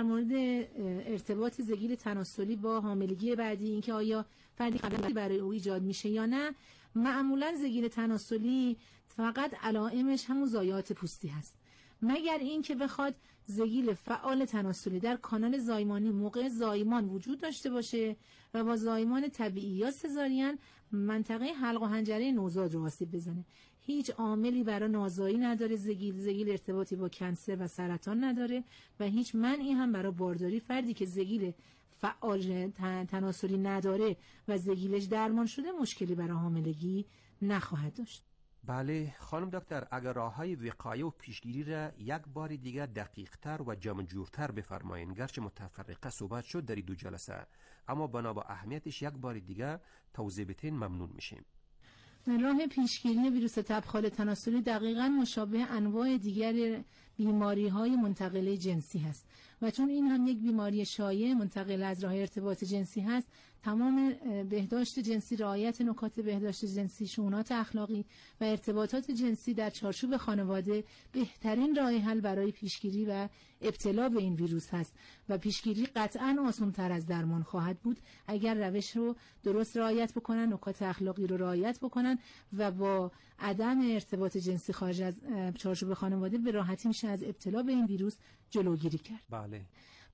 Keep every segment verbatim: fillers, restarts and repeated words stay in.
در مورد ارتباط زگیل تناسلی با حاملگی بعدی، اینکه آیا فردی قبلا برای او ایجاد میشه یا نه، معمولا زگیل تناسلی فقط علائمش همون ضایعات پوستی هست، مگر این که بخواد زگیل فعال تناسلی در کانال زایمانی موقع زایمان وجود داشته باشه و با زایمان طبیعی یا سزارین منطقه حلق و حنجره نوزاد رو آسیب بزنه. هیچ عاملی برای نازایی نداره زگیل، زگیل ارتباطی با کنسر و سرطان نداره و هیچ منعی هم برای بارداری. فردی که زگیل فعال تناسلی نداره و زگیلش درمان شده مشکلی برای حاملگی نخواهد داشت. بله خانم دکتر، اگر راه‌های وقایه و پیشگیری را یک بار دیگر دقیق‌تر و جمع جورتر بفرمایید. گرچه متفرقه صحبت شد در دو جلسه، اما بنا با اهمیتش یک بار دیگر توضیح بدین ممنون میشیم. راه پیشگیری ویروس تبخال تناسلی دقیقاً مشابه انواع دیگر بیماری‌های منتقله جنسی هست و چون این هم یک بیماری شایع منتقل از راه ارتباط جنسی هست، تمام بهداشت جنسی، رعایت نکات بهداشت جنسی، شؤونات اخلاقی و ارتباطات جنسی در چارچوب خانواده بهترین راه حل برای پیشگیری و ابتلا به این ویروس هست و پیشگیری قطعاً آسان‌تر از درمان خواهد بود اگر روش رو درست رعایت بکنن، نکات اخلاقی رو رعایت بکنن و با عدم ارتباط جنسی خارج از چارچوب خانواده به راحتی میشه از ابتلا به این ویروس جلوگیری کرد. بله.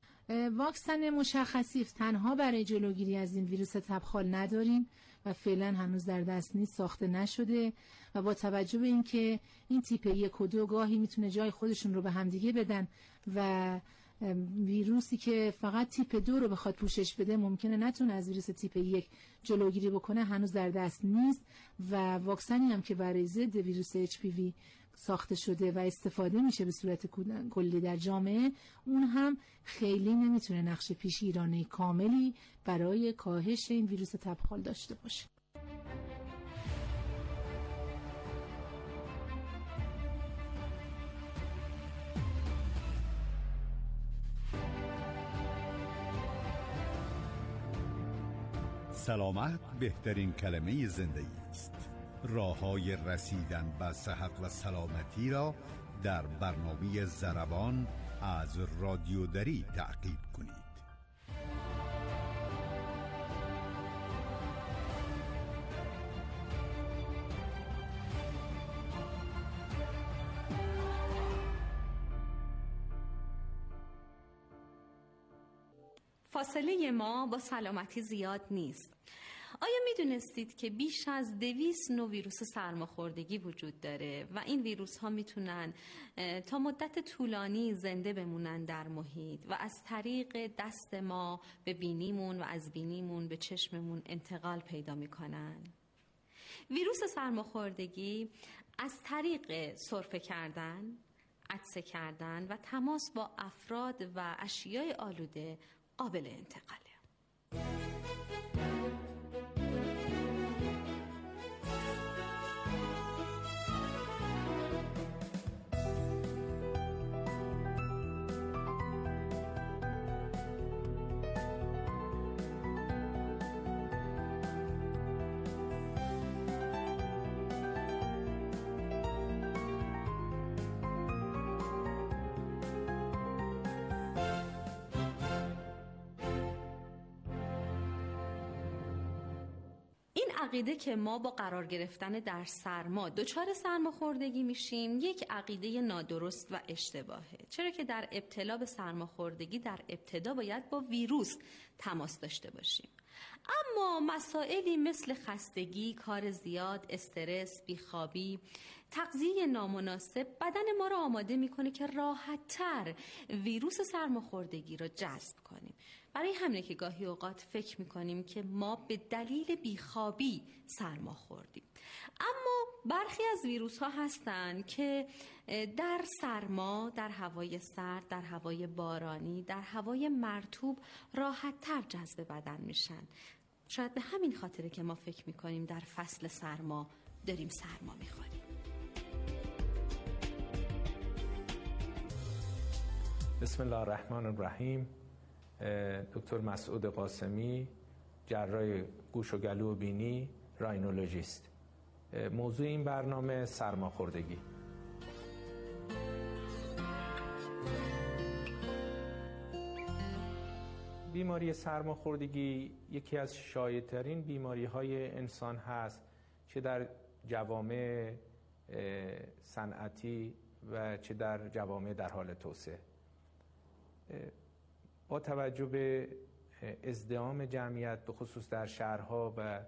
واکسن مشخصی تنها برای جلوگیری از این ویروس تبخال نداریم و فعلا هنوز در دست نیست، ساخته نشده و با توجه به اینکه این تیپ یک و دو گاهی میتونه جای خودشون رو به همدیگه بدن و ویروسی که فقط تیپ دو رو بخواد پوشش بده ممکنه نتونه از ویروس تیپ یک جلوگیری بکنه، هنوز در دست نیست و واکسنی هم که برای ضد ویروس اچ پی وی ساخته شده و استفاده میشه به صورت کلی در جامعه، اون هم خیلی نمیتونه نقش پیشگیرانه کاملی برای کاهش این ویروس تبخال داشته باشه. سلامت بهترین کلمه زندگی است. راه‌های رسیدن به صحت و سلامتی را در برنامه ضربان از رادیو دری تعقیب کنید. فاصله ما با سلامتی زیاد نیست. آیا میدونستید که بیش از دویست نوع ویروس سرماخوردگی وجود داره و این ویروس ها میتونن تا مدت طولانی زنده بمونن در محیط و از طریق دست ما به بینیمون و از بینیمون به چشممون انتقال پیدا میکنن؟ ویروس سرماخوردگی از طریق سرفه کردن، عطسه کردن و تماس با افراد و اشیاء آلوده قابل انتقاله. عقیده که ما با قرار گرفتن در سرما دچار سرماخوردگی میشیم یک عقیده نادرست و اشتباهه، چرا که در ابتلا به سرماخوردگی در ابتدا باید با ویروس تماس داشته باشیم. اما مسائلی مثل خستگی، کار زیاد، استرس، بیخوابی، تغذیه نامناسب بدن ما را آماده میکنه که راحت‌تر ویروس سرماخوردگی را جذب کنیم. برای همینه که گاهی اوقات فکر میکنیم که ما به دلیل بیخوابی سرما خوردیم. اما برخی از ویروس ها هستن که در سرما، در هوای سرد، در هوای بارانی، در هوای مرطوب راحت‌تر جذب بدن میشن. شاید به همین خاطره که ما فکر میکنیم در فصل سرما داریم سرما میخوریم. بسم الله الرحمن الرحیم. دکتر مسعود قاسمی، جراح گوش و گلو و بینی، راینولوژیست. موضوع این برنامه سرماخوردگی. بیماری سرماخوردگی یکی از شایع‌ترین بیماری‌های انسان هست، چه در جوامع صنعتی و چه در جوامع در حال توسعه. با توجه به ازدحام جمعیت به خصوص در شهرها و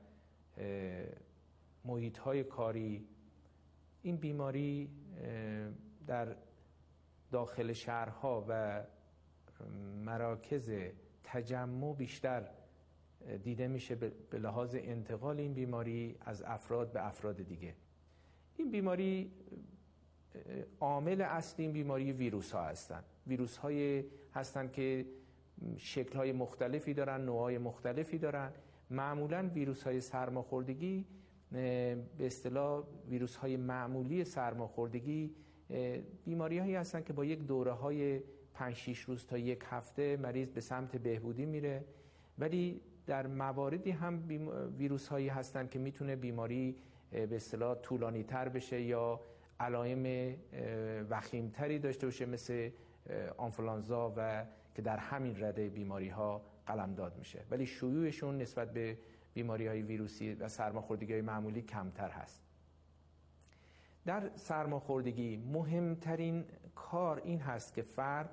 محیط‌های کاری، این بیماری در داخل شهرها و مراکز تجمع بیشتر دیده میشه به لحاظ انتقال این بیماری از افراد به افراد دیگه. این بیماری عامل اصلی این بیماری ویروس ها هستن. ویروس های هستن که شکل های مختلفی دارن، نوعای مختلفی دارن. معمولا ویروس های سرماخوردگی به اصطلاح ویروس های معمولی سرماخوردگی بیماری هایی هستن که با یک دوره های پنج شش روز تا یک هفته مریض به سمت بهبودی میره، ولی در مواردی هم ویروس هایی هستن که میتونه بیماری به اصطلاح طولانی تر بشه یا علائم وخیمتری داشته باشه، مثل آنفولانزا و که در همین رده بیماری ها قلمداد میشه، ولی شیوعشون نسبت به بیماری های ویروسی و سرماخوردگی های معمولی کمتر هست. در سرماخوردگی مهمترین کار این هست که فرد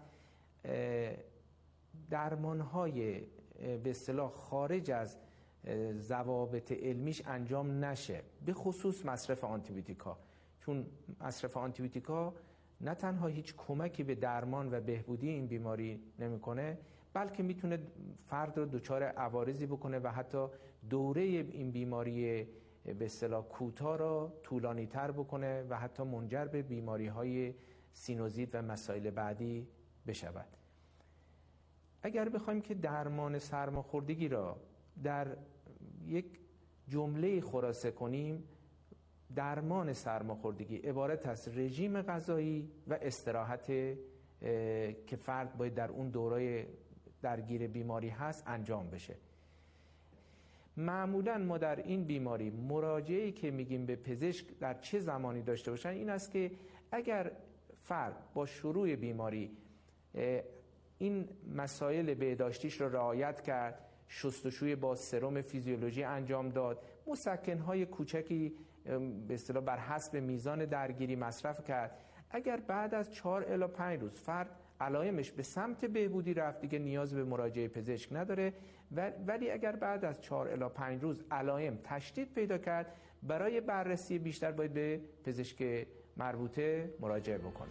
درمانهای به اصطلاح خارج از ضوابط علمیش انجام نشه، به خصوص مصرف آنتیبیوتیکا، چون مصرف آنتیبیوتیکا نه تنها هیچ کمکی به درمان و بهبودی این بیماری نمیکنه، بلکه میتونه فرد رو دچار عوارضی بکنه و حتی دوره این بیماری به اصطلاح کوتاه را طولانی تر بکنه و حتی منجر به بیماری های سینوزیت و مسائل بعدی بشود. اگر بخوایم که درمان سرماخوردگی را در یک جمله خلاصه کنیم، درمان سرماخوردگی عبارت از رژیم غذایی و استراحت که فرد باید در اون دوره درگیر بیماری هست انجام بشه. معمولا ما در این بیماری مراجعه‌ای که میگیم به پزشک در چه زمانی داشته باشن این است که اگر فرد با شروع بیماری این مسائل بهداشتیش را رعایت کرد، شستشوی با سرم فیزیولوژی انجام داد، مسکن‌های کوچکی به اصطلاح بر حسب میزان درگیری مصرف کرد، اگر بعد از چهار الی پنج روز فرد علائمش به سمت بهبودی رفت، دیگه نیاز به مراجعه پزشک نداره، ولی اگر بعد از چهار الی پنج روز علائم تشدید پیدا کرد، برای بررسی بیشتر باید به پزشک مربوطه مراجعه بکنه.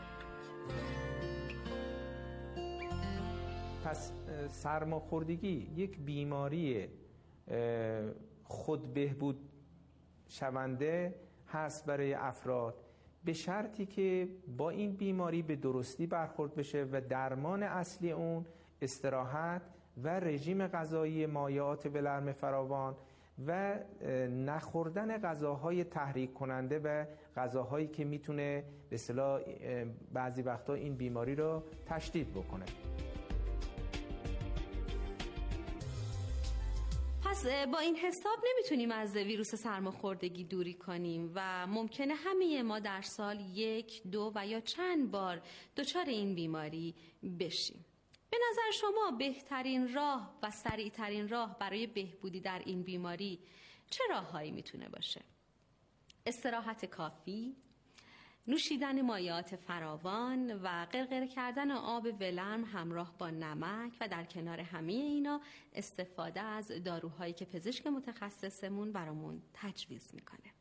پس سرماخوردگی یک بیماری خود بهبود شونده هست برای افراد، به شرطی که با این بیماری به درستی برخورد بشه و درمان اصلی اون استراحت و رژیم غذایی مایعات ولرم فراوان و نخوردن غذاهای تحریک کننده و غذاهایی که میتونه به اصطلاح بعضی وقتا این بیماری رو تشدید بکنه. پس با این حساب نمیتونیم از ویروس سرماخوردگی دوری کنیم و ممکنه همه ما در سال یک، دو و یا چند بار دچار این بیماری بشیم. به نظر شما بهترین راه و سریعترین راه برای بهبودی در این بیماری چه راههایی میتونه باشه؟ استراحت کافی، نوشیدن مایعات فراوان و غرغره کردن آب ولرم همراه با نمک و در کنار همه اینا استفاده از داروهایی که پزشک متخصصمون برامون تجویز میکنه.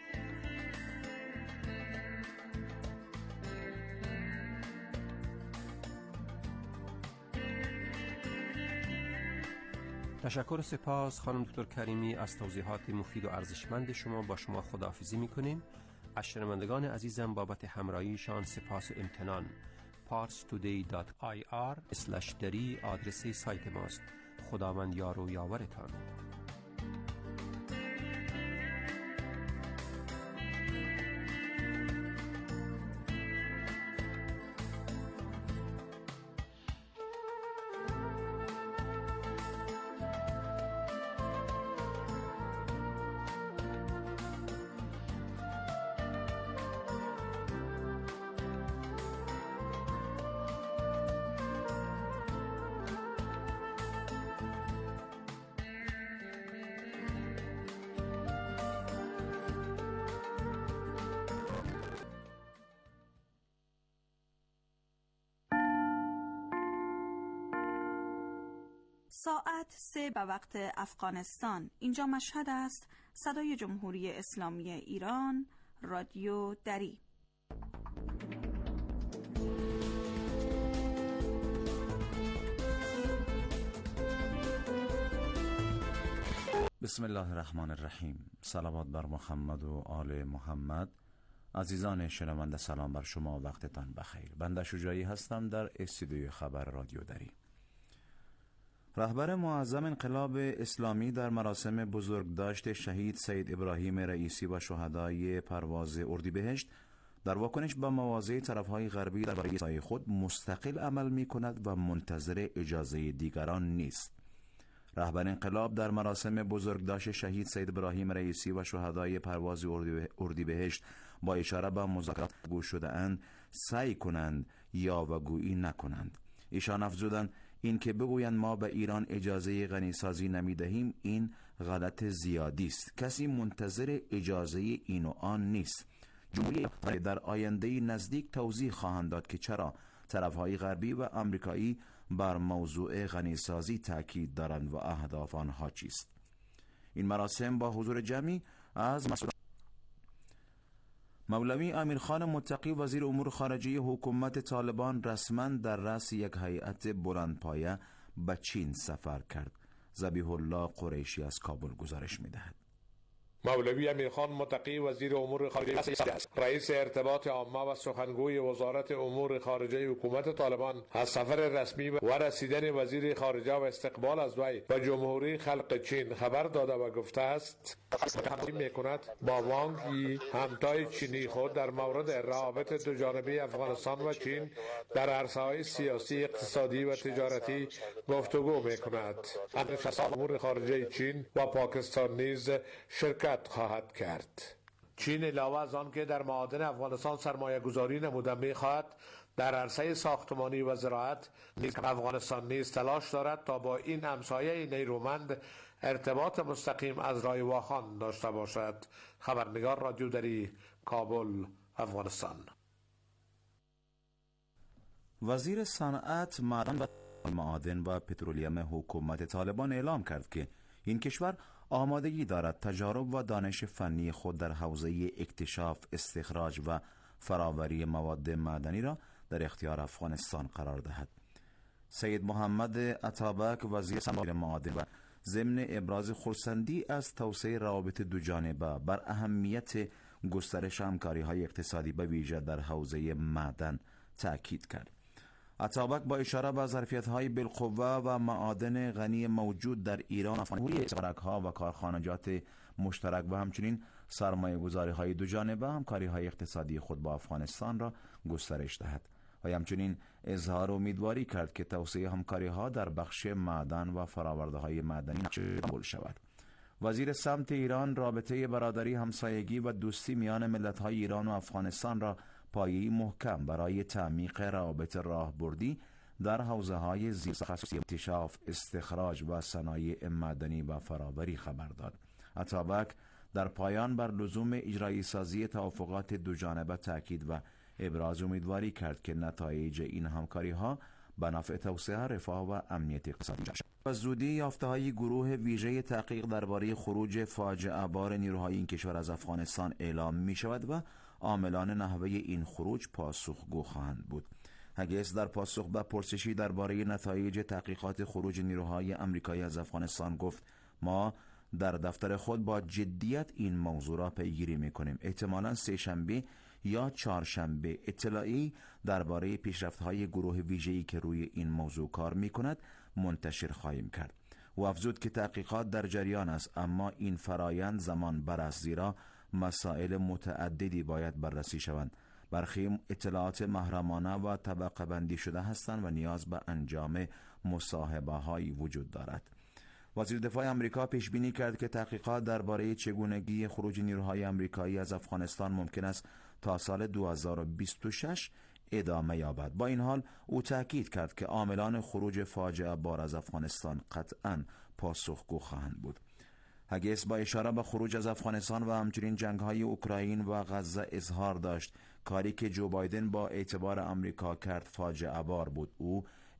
تشکر و سپاس خانم دکتر کریمی از توضیحات مفید و ارزشمند شما. با شما خداحافظی میکنیم. از شنوندگان عزیزم بابت همراهیشان سپاس و امتنان. پارس تودی دات آی آر اسلش دری آدرس سایت ماست. خداوند یار و یاورتان. ساعت سه به وقت افغانستان. اینجا مشهد است. صدای جمهوری اسلامی ایران، رادیو دری. بسم الله الرحمن الرحیم. صلوات بر محمد و آل محمد. عزیزان شنونده سلام بر شما، وقتتان بخیر. بنده شجاعی هستم در استودیوی خبر رادیو دری. رهبر معظم انقلاب اسلامی در مراسم بزرگداشت شهید سید ابراهیم رئیسی و شهدای پرواز اردیبهشت در واکنش به مواضع طرفهای غربی درباره سایه خود مستقل عمل می کند و منتظر اجازه دیگران نیست. رهبر انقلاب در مراسم بزرگداشت شهید سید ابراهیم رئیسی و شهدای پرواز اردیبهشت با اشاره به مذاکرات گوش شده اند سعی کنند یا وگویی نکنند. ایشان افزودند این که بگویند ما به ایران اجازه غنیسازی نمی دهیم این غلط زیادی است. کسی منتظر اجازه این و آن نیست. جمهوری اسلامی در آینده نزدیک توضیح خواهند داد که چرا طرفهای غربی و آمریکایی بر موضوع غنیسازی تاکید دارند و اهداف آنها چیست. این مراسم با حضور جمعی از مسئولان مولوی امیرخان متقی وزیر امور خارجه حکومت طالبان رسما در رأس یک هیئت بلندپایه به چین سفر کرد. ذبیح الله قریشی از کابل گزارش می‌دهد. مولوی امیرخان متقی وزیر امور خارجه رئیس ارتباط عامه و سخنگوی وزارت امور خارجه حکومت طالبان از سفر رسمی و رسیدن وزیر خارجه و استقبال از وی به جمهوری خلق چین خبر داده و گفته است همکاری میکند با وانگ یی همتای چینی خود در مورد روابط دوجانبه افغانستان و چین در عرصه‌های سیاسی، اقتصادی و تجارتی گفتگو میکند. نشست‌های امور خارجه چین و پاکستان نیز شرکت خواهد کرد. چین علاوه از آن که در معادن افغانستان سرمایه گذاری نموده می‌خواهد در عرصه ساختمانی و زراعت نیز افغانستان نیز تلاش دارد تا با این همسایه نیرومند ارتباط مستقیم از راه واخوان داشته باشد. خبرنگار رادیو دری، کابل، افغانستان. وزیر صنعت، معدن و معادن و پترولیم حکومت طالبان اعلام کرد که این کشور آمادگی دارد تجارب و دانش فنی خود در حوزه اکتشاف، استخراج و فراوری مواد معدنی را در اختیار افغانستان قرار دهد. سید محمد عطابک وزیر صنعت معادن و ضمن ابراز خرسندی از توسعه روابط دوجانبه بر اهمیت گسترش همکاری‌های اقتصادی به ویژه در حوزه معدن تأکید کرد. عطابک با اشاره به ظرفیت‌های بالقوه و معادن غنی موجود در ایران، افغانستان، شرکت‌ها و کارخانجات مشترک و همچنین سرمایه‌گذاری‌های دوجانبه همکاری‌های اقتصادی خود با افغانستان را گسترش دهد و همچنین اظهار امیدواری کرد که توسعه همکاری‌ها در بخش معدن و فرآورده‌های معدنی قبول شود. وزیر صنعت ایران رابطه برادری، همسایگی و دوستی میان ملت‌های ایران و افغانستان را پایه‌ای محکم برای تعمیق روابط راهبردی در حوزه‌های زیرتخصصی اکتشاف، استخراج و صنایع معدنی و فراوری خبر داد. عطابک در پایان بر لزوم اجرایی سازی توافقات دوجانبه تاکید و ابراز امیدواری کرد که نتایج این همکاری‌ها به نفع توسعه، رفاه و امنیت اقتصادی باشد. و زودی یافته‌های گروه ویژه تحقیق درباره خروج فاجعه بار نیروهای این کشور از افغانستان اعلام می‌شود و عاملان نحوه این خروج پاسخگو خواهند بود. هگیس در پاسخ به پرسشی درباره نتایج تحقیقات خروج نیروهای آمریکایی از افغانستان گفت ما در دفتر خود با جدیت این موضوع را پیگیری می‌کنیم. احتمالاً سه شنبه یا چهارشنبه اطلاعی درباره پیشرفت‌های گروه ویژه‌ای که روی این موضوع کار می‌کند منتشر خواهیم کرد. و افزود که تحقیقات در جریان است، اما این فرایند زمان بر است، زیرا مسائل متعددی باید بررسی شوند. برخی اطلاعات محرمانه و طبقه بندی شده هستند و نیاز به انجام مصاحبه هایی وجود دارد. وزیر دفاع آمریکا پیش بینی کرد که تحقیقات درباره چگونگی خروج نیروهای آمریکایی از افغانستان ممکن است تا سال دو هزار و بیست و شش ادامه یابد. با این حال او تاکید کرد که عاملان خروج فاجعه بار از افغانستان قطعاً پاسخگو خواهند بود. هگیس با اشاره به خروج از افغانستان و همچنین جنگ‌های اوکراین و غزه اظهار داشت کاری که جو بایدن با اعتبار آمریکا کرد فاجعه بار بود. او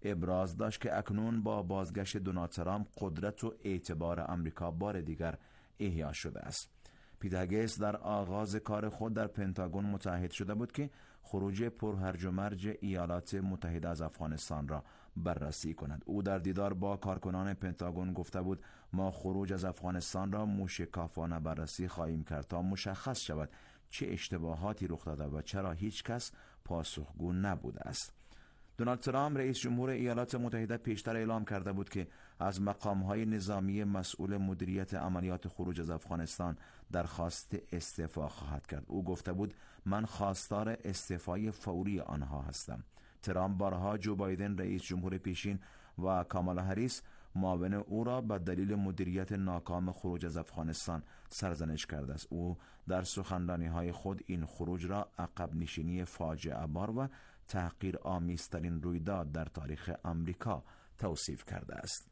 ابراز داشت که اکنون با بازگشت دونالد ترامپ قدرت و اعتبار آمریکا بار دیگر احیا شده است. پیت هگیس در آغاز کار خود در پنتاگون متعهد شده بود که خروج پرهرج و مرج ایالات متحده از افغانستان را بررسی کند. او در دیدار با کارکنان پنتاگون گفته بود ما خروج از افغانستان را موشکافانه بررسی خواهیم کرد تا مشخص شود چه اشتباهاتی رخ داده و چرا هیچ کس پاسخگو نبوده است. دونالد ترامپ رئیس جمهور ایالات متحده پیشتر اعلام کرده بود که از مقام‌های نظامی مسئول مدیریت عملیات خروج از افغانستان درخواست استعفا خواهد کرد. او گفته بود من خواستار استعفای فوری آنها هستم. ترامپ بارها جو بایدن رئیس جمهور پیشین و کامالا هریس معاون او را به دلیل مدیریت ناکام خروج از افغانستان سرزنش کرده است. او در سخنرانی‌های خود این خروج را عقب نشینی فاجعه بار و تحقیر آمیزترین رویداد در تاریخ آمریکا توصیف کرده است.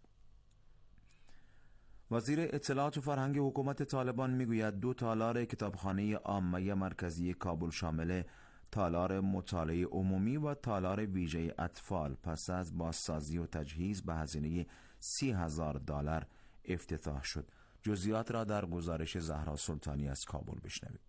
وزیر اطلاعات و فرهنگ حکومت طالبان میگوید دو تالار کتابخانه عامه مرکزی کابل شامل تالار مطالعه عمومی و تالار ویژه اطفال پس از بازسازی و تجهیز به هزینه سی هزار دلار افتتاح شد. جزئیات را در گزارش زهرا سلطانی از کابل بشنوید.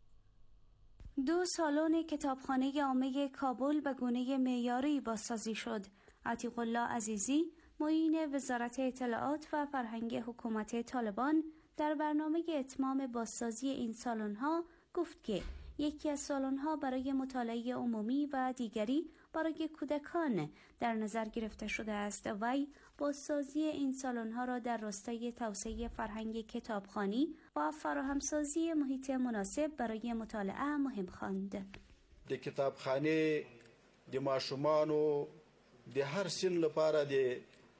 دو سالن کتابخانه عامه کابل به گونه معیاری بازسازی شد. عتیق الله عزیزی معین وزارت اطلاعات و فرهنگ حکومت طالبان در برنامه اتمام بازسازی این سالن‌ها گفت که یکی از سالن‌ها برای مطالعه عمومی و دیگری برای کودکان در نظر گرفته شده است. وی بازسازی این سالن‌ها را در راستای توسعه فرهنگ کتابخوانی و فراهمسازی محیط مناسب برای مطالعه مهم خواند. د کتابخانه د ماشومانو د هر سن لپاره د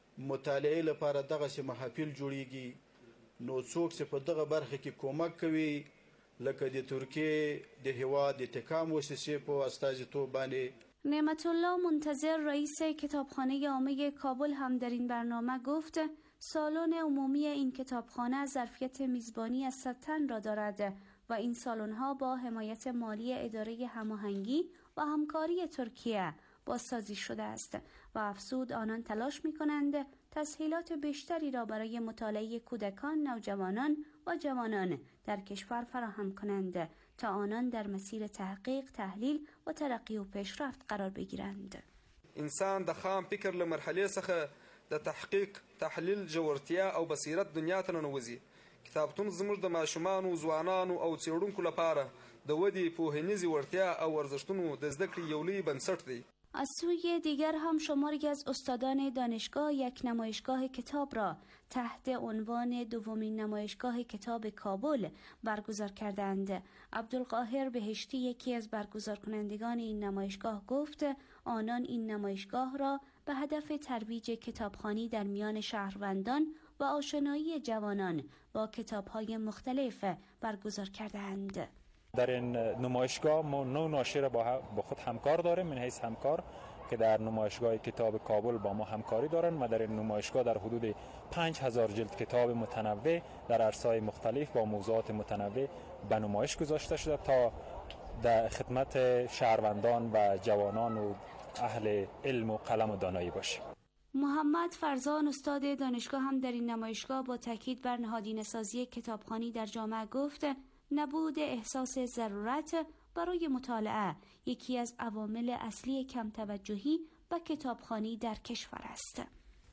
مطالعه لپاره دغه سي محافل جوړیږي. نو څوک چې په دغه برخه کې کومک کوي لکه د ترکیه د هیواد د تکام مؤسسه په استازیتوب باندې. نعمت الله منتظر رئیس کتابخانه عامه کابل هم در این برنامه گفت سالن عمومی این کتابخانه ظرفیت میزبانی از صد تن را دارد و این سالن‌ها با حمایت مالی اداره هماهنگی و همکاری ترکیه بازسازی شده است و افزود آنان تلاش می‌کنند تسهیلات بیشتری را برای مطالعه کودکان، نوجوانان و جوانان در کشور فراهم کنند تا آنان در مسیر تحقیق، تحلیل و ترقی و پیشرفت قرار بگیرند. انسان د خام فکر له مرحله څخه د تحقیق، تحلیل، جوړتیا او بصیرت دنیا ته ننوځي. کتابتون زموږ د ماشومانو، ځوانانو او څېړونکو لپاره د ودې پوهنیزې وړتیا او ارزښتونو د زده کړې یو لوی بنسټ دی. از سوی دیگر هم شماری از استادان دانشگاه یک نمایشگاه کتاب را تحت عنوان دومین نمایشگاه کتاب کابل برگزار کردند. عبدالقاهر بهشتی یکی از برگزار کنندگان این نمایشگاه گفت آنان این نمایشگاه را به هدف ترویج کتابخوانی در میان شهروندان و آشنایی جوانان با کتاب‌های مختلف برگزار کردند. در این نمایشگاه ما نو ناشر با خود همکار داریم، من حیث همکار که در نمایشگاه کتاب کابل با ما همکاری دارند و در این نمایشگاه در حدود پنج هزار جلد کتاب متنوع در عرصه‌های مختلف با موضوعات متنوع به نمایش گذاشته شده تا در خدمت شهروندان و جوانان و اهل علم و قلم و دانایی باشیم. محمد فرزان استاد دانشگاه هم در این نمایشگاه با تاکید بر نهادینه‌سازی کتابخوانی در جامعه گفت نبود احساس ضرورت برای مطالعه یکی از عوامل اصلی کم توجهی به کتابخوانی در کشور است.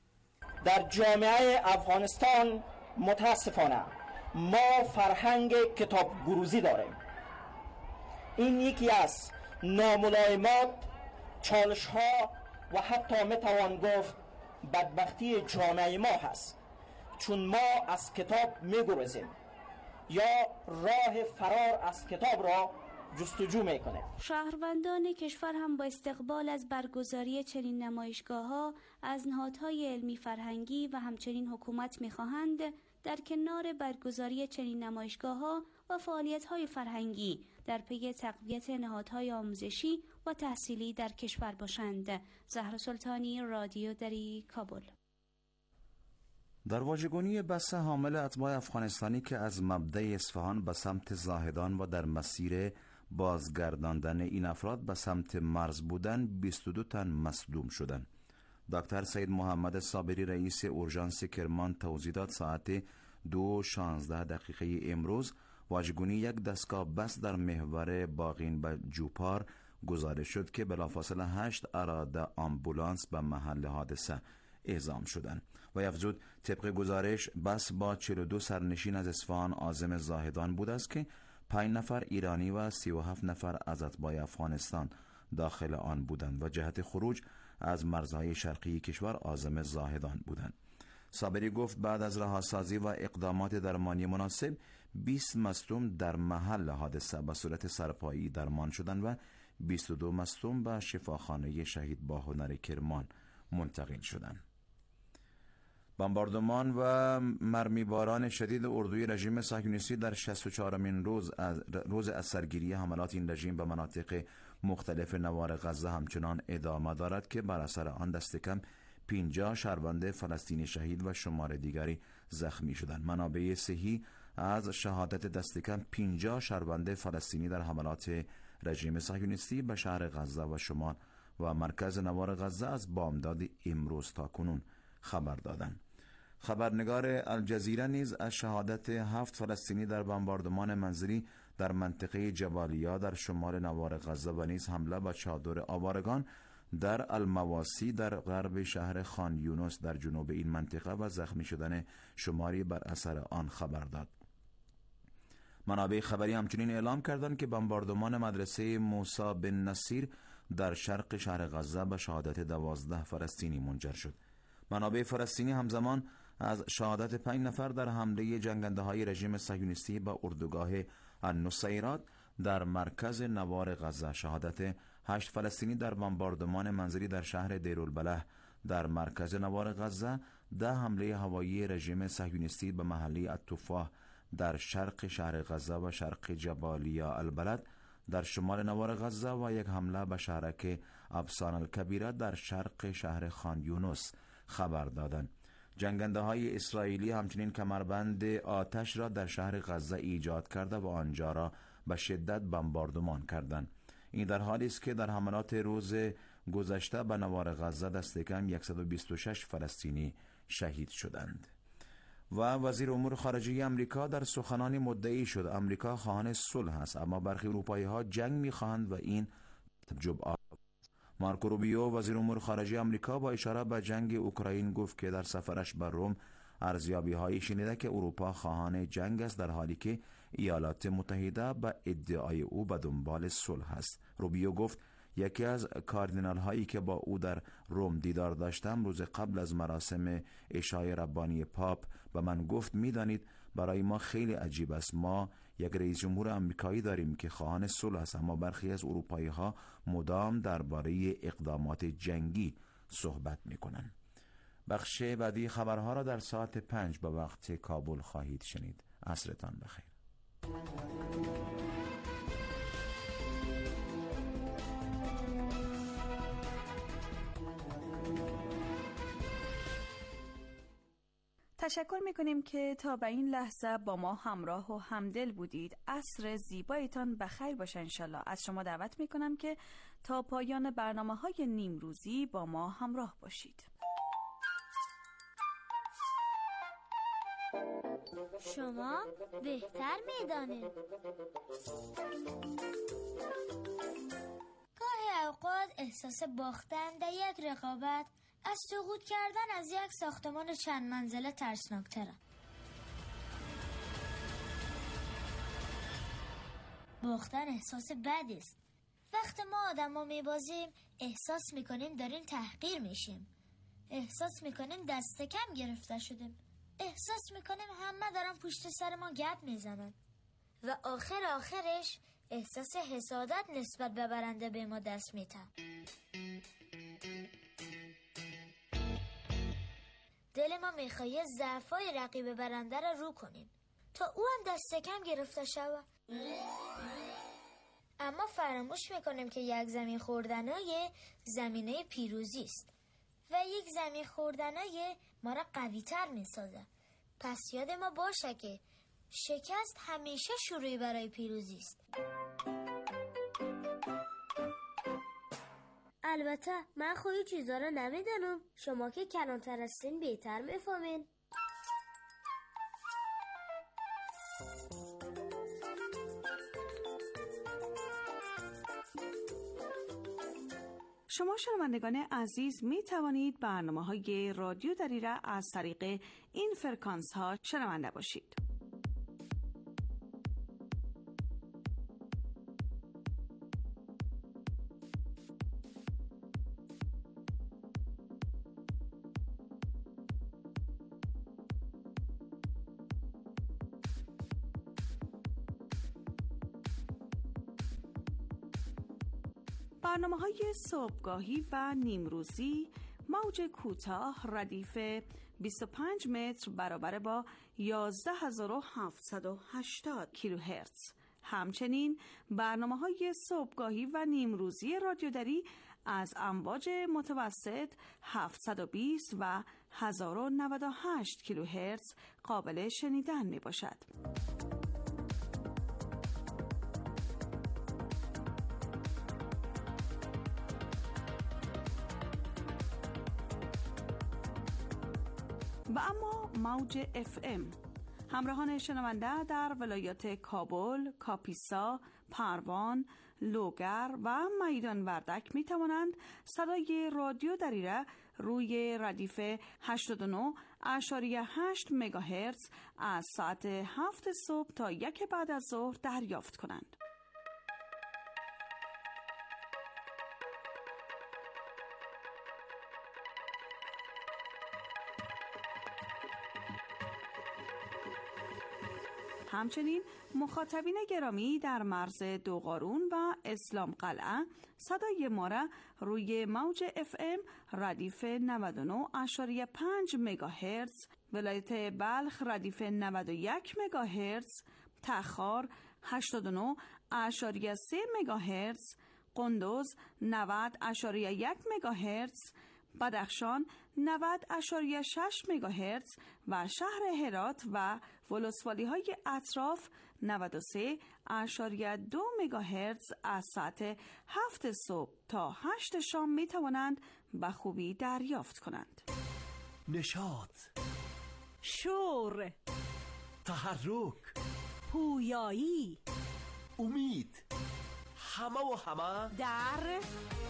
در جامعه افغانستان متاسفانه ما فرهنگ کتاب گروزی داریم. این یکی از ناملایمات، چالش ها و حتی میتوان گفت بدبختی جامعه ما هست، چون ما از کتاب میگریزیم یا راه فرار از کتاب را جستجو میکنه. شهروندان کشور هم با استقبال از برگزاری چنین نمایشگاه‌ها از نهادهای علمی فرهنگی و همچنین حکومت میخواهند در کنار برگزاری چنین نمایشگاه‌ها و فعالیت‌های فرهنگی در پی تقویت نهادهای آموزشی و تحصیلی در کشور باشند. زهرا سلطانی، رادیو دری، کابل. در واژگونی بس حامل اتباع افغانستانی که از مبدأ اصفهان به سمت زاهدان و در مسیر بازگرداندن این افراد به سمت مرز بودن بیست و دو تن مصدوم شدند. دکتر سید محمد صابری رئیس اورژانس کرمان توضیح داد ساعت دو شانزده دقیقه امروز واژگونی یک دستگاه بس در محور باغین به جوپار گزارش شد که بلافاصله هشت اراده آمبولانس به محل حادثه اعزام شدند و افزود طبق گزارش بس با چهل و دو سرنشین از اصفهان عازم زاهدان بود است که پنج نفر ایرانی و سی و هفت نفر از اتباع افغانستان داخل آن بودند و جهت خروج از مرزهای شرقی کشور عازم زاهدان بودند. صابری گفت بعد از رهاسازی و اقدامات درمانی مناسب بیست مصدوم در محل حادثه به صورت سرپایی درمان شدند و بیست و دو مصدوم به شفاخانه شهید باهنر کرمان منتقل شدند. بمباردمان و مرمیباران شدید اردوی رژیم صهیونیستی در شصت و چهارمین روز از روز از سرگیری حملات این رژیم به مناطق مختلف نوار غزه همچنان ادامه دارد که بر اثر آن دست کم پنجاه شهروند فلسطینی شهید و شمار دیگری زخمی شدند. منابع صحی از شهادت دست کم پنجاه شهروند فلسطینی در حملات رژیم صهیونیستی به شهر غزه و شمال و مرکز نوار غزه از بامداد امروز تا کنون خبر دادند. خبرنگار الجزیره نیز از شهادت هفت فلسطینی در بمباردمان منزلی در منطقه جبالیا در شمال نوار غزه و نیز حمله به چادر آوارگان در المواسی در غرب شهر خان یونس در جنوب این منطقه و زخمی شدن شماری بر اثر آن خبر داد. منابع خبری همچنین اعلام کردند که بمباردمان مدرسه موسی بن نصیر در شرق شهر غزه به شهادت دوازده فلسطینی منجر شد. منابع فلسطینی همزمان از شهادت پنج نفر در حمله جنگنده های رژیم صهیونیستی به اردوگاه النصیرات در مرکز نوار غزه، شهادت هشت فلسطینی در بمباردمان منزلی در شهر دیرالبلح در مرکز نوار غزه، ده حمله هوایی رژیم صهیونیستی به محله التفاح در شرق شهر غزه و شرق جبالیا البلد در شمال نوار غزه و یک حمله به شهرک ابسان الکبیره در شرق شهر خان یونس خبر دادند. جنگنده های اسرائیلی همچنین کمربند آتش را در شهر غزه ایجاد کرده و آنجا را به شدت بمباردمان کردند. این در حالی است که در حملات روز گذشته به نوار غزه دست کم صد و بیست و شش فلسطینی شهید شدند. و وزیر امور خارجه امریکا در سخنانی مدعی شد امریکا خواهان صلح است، اما برخی اروپایی ها جنگ می‌خواهند و این تعجب آور. مارکو روبیو وزیر امور خارجه امریکا با اشاره به جنگ اوکراین گفت که در سفرش به روم ارزیابی‌هایی شنیده که اروپا خواهان جنگ است، در حالی که ایالات متحده به ادعای او به دنبال صلح است. روبیو گفت یکی از کاردینال هایی که با او در روم دیدار داشتم روز قبل از مراسم عشای ربانی پاپ به من گفت میدانید برای ما خیلی عجیب است، ما یک رئیس جمهور آمریکایی داریم که خواهان صلح است، اما برخی از اروپایی ها مدام درباره اقدامات جنگی صحبت میکنند. بخش بعدی خبرها را در ساعت پنج به وقت کابل خواهید شنید. عصرتان بخیر. تشکر میکنیم که تا به این لحظه با ما همراه و همدل بودید. عصر زیبایتان بخیر باشه انشالله. از شما دعوت میکنم که تا پایان برنامه های نیم روزی با ما همراه باشید. شما بهتر میدانید. گاهی اوقات احساس باختن در یک رقابت از سقوط کردن از یک ساختمان چند منزله ترسناک‌تره. باختن احساس بدی است. وقتی ما آدما میبازیم احساس میکنیم داریم تحقیر میشیم. احساس میکنیم دست کم گرفته شدیم. احساس میکنیم همه دارن پشت سر ما گپ میزنن. و آخر آخرش احساس حسادت نسبت به برنده به ما دست میده. دل ما میخواد ضعفای رقیب برنده را رو کنیم تا او هم دست کم گرفته شود. اما فراموش میکنیم که یک زمین خوردنای زمینه پیروزی است و یک زمین خوردنای ما را قوی تر میسازه. پس یاد ما باشه که شکست همیشه شروعی برای پیروزی است. البته من خواهی چیزا رو نمیدونم. شما که کلانتر هستین بهتر میفهمین. شما شنوندگان عزیز می توانید برنامه های رادیو دری را از طریق این فرکانس ها شنونده باشید. برنامه‌های صبحگاهی و نیمروزی موج کوتاه ردیف بیست و پنج متر برابر با یازده هزار و هفتصد و هشتاد کیلوهرتز. همچنین برنامه‌های صبحگاهی و نیمروزی رادیو دری از امواج متوسط هفتصد و بیست و هزار و نود و هشت کیلوهرتز قابل شنیدن میباشد. و اما موج اف ام. همراهان شنونده در ولایات کابل، کاپیسا، پروان، لوگر و میدان وردک می توانند صدای رادیو دری را روی ردیف هشتاد و نه اشاری هشت مگاهرتز از ساعت هفت صبح تا یک بعد از ظهر دریافت کنند. همچنین مخاطبین گرامی در مرز دوقارون و اسلام قلعه صدای ما را روی موج اف ام ردیف نود و نه اشاری پنج مگاهرتز، ولایت بلخ ردیف نود و یک مگاهرتز، تخار هشتاد و نه اشاری سه مگاهرتز، قندوز نود اشاری یک مگاهرتز، بدخشان نود اشاری شش مگاهرتز و شهر هرات و ولسوالی های اطراف نود و سه اشاری دو مگاهرتز از ساعت هفت صبح تا هشت شام می توانند به خوبی دریافت کنند. نشاط، شور، تحرک، پویایی، امید، همه و همه در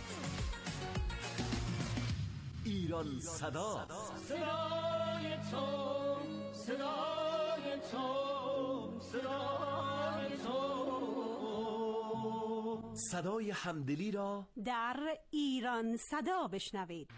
ایران صدا. صدای تو، صدای تو، صدای تو، صدای همدلی را در ایران صدا بشنوید.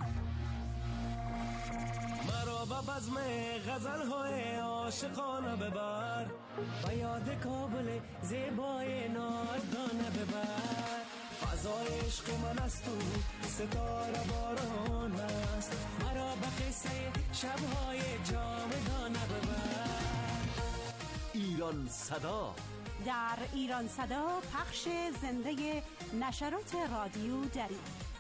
مرا به بزم غزل‌های عاشقانه ببر، به یاد کابل زیبای نازدانه ببر. فضای عشق من است و ستاره باران است، مرا به قصه شب‌های جاودانه ببر. ایران صدا. در ایران صدا پخش زنده نشرات رادیو دری.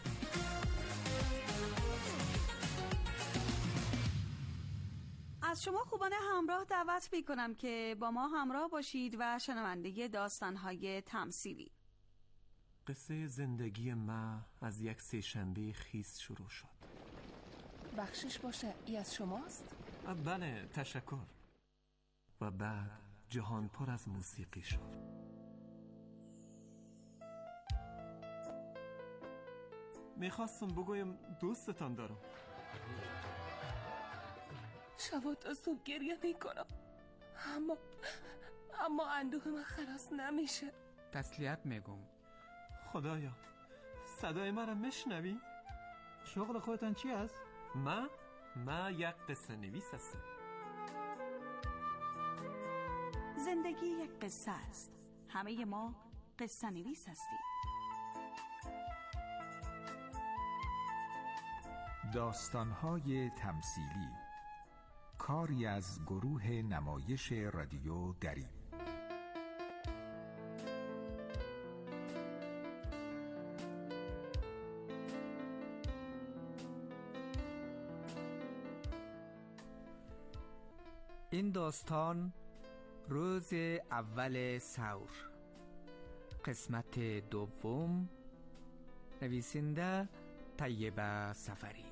از شما خوبان همراه دعوت می کنم که با ما همراه باشید و شنونده داستان‌های تمثیلی. قصه زندگی ما از یک سه‌شنبه خیس شروع شد. بخشش باشه، ای از شماست؟ بله، تشکر. و بعد جهان پر از موسیقی شد. میخواستم بگویم دوستتان دارم. شبات از تو گریه میکنم، اما اما اندوه من خلاص نمیشه. تسلیت میگم. خدایا، صدای من را میشنوی؟ شغل خودتان چی است؟ من؟ من یک قصه نویس هستم. زندگی یک قصه است. همه ما قصه نویس هستیم. داستان‌های تمثیلی، کاری از گروه نمایش رادیو دری. این داستان روز اول ثور، قسمت دوم، نویسنده طیبه سفری.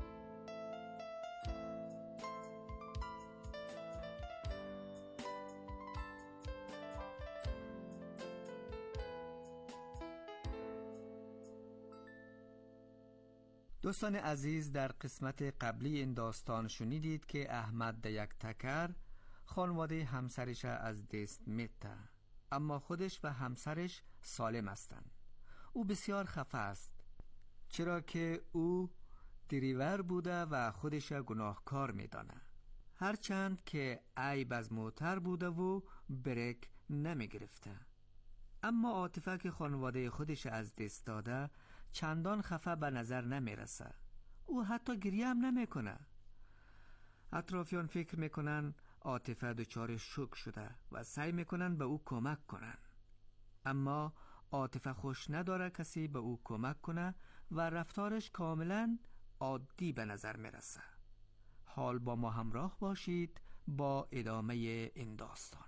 دوستان عزیز، در قسمت قبلی این داستان شنیدید که احمد در یک تکر خانواده همسرش از دست میته، اما خودش و همسرش سالم هستند. او بسیار خفه است، چرا که او دریور بوده و خودش گناهکار میدانه، هرچند که عیب از موتر بوده و بریک نمی گرفته. اما عاطفه که خانواده خودش از دست داده چندان خفه به نظر نمی رسه. او حتی گریه هم نمی کنه. اطرافیان فکر میکنن عاطفه دچار شوک شده و سعی میکنن به او کمک کنن، اما عاطفه خوش نداره کسی به او کمک کنه و رفتارش کاملا عادی به نظر میرسه. حال با ما همراه باشید با ادامه این داستان.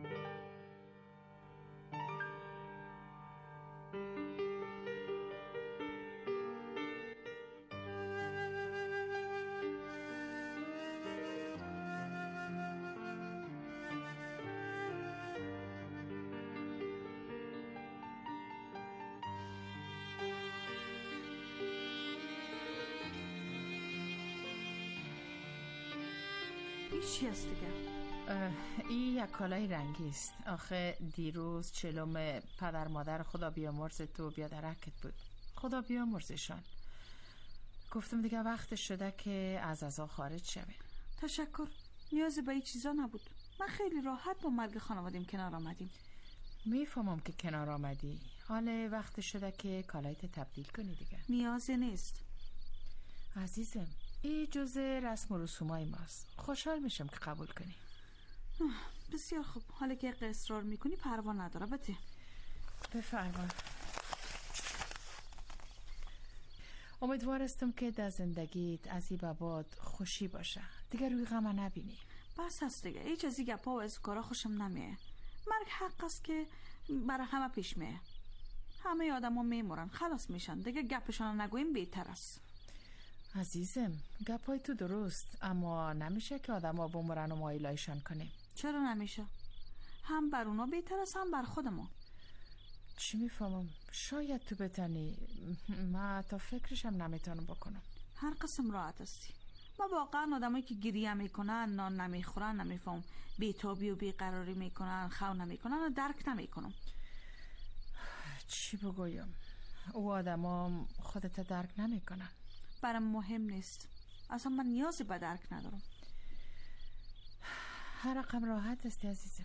چی است دیگه؟ این یک کالای رنگی است. آخه دیروز چلوم پدر مادر خدا بیامرز تو بیادرکت بود. خدا بیامرزشان. گفتم دیگه وقت شده که از ازا خارج شویم. تشکر. نیازی به این چیزا نبود. من خیلی راحت با مرگ خانوادیم کنار آمدیم. میفهمم که کنار آمدی، حالا وقت شده که کالایت تبدیل کنی دیگه. نیازی نیست عزیزم، این جزء رسم و رسومای ماست. خوشحال میشم که قبول کنی. بسیار خوب، حالا که اصرار میکنی پروا نداره. بده. بفرما. امیدوارستم که در زندگیت از این بعد خوشی باشه، دیگه روی غم نبینی. بس هست دیگه، هیچ از این گپا و از کارا خوشم نمیه. مرگ حق است که برای همه پیش میه. همه آدم ها میمورن، خلاص میشن دیگه. گپشان نگویم بهتر است. عزیزم، گپای تو درست، اما نمیشه که آدم ها بمرن و مایلایشان کنیم. چرا نمیشه؟ هم بر اونا بهتر است هم بر خودمون. چی میفهمم؟ شاید تو بتانی، من تا فکرشم نمیتونم بکنم. هر قسم راحت هستی. ما واقعا آدمایی که گریه میکنن، نان نمیخورن، نمیفهم بیتابی و بیقراری میکنن، خو نمیکنن و درک نمیکنم. چی بگویم؟ او آدما خودت درک نمیکنن. برام مهم نیست. اصلا من نیازی به درک ندارم. هر رقم راحت هستی عزیزم.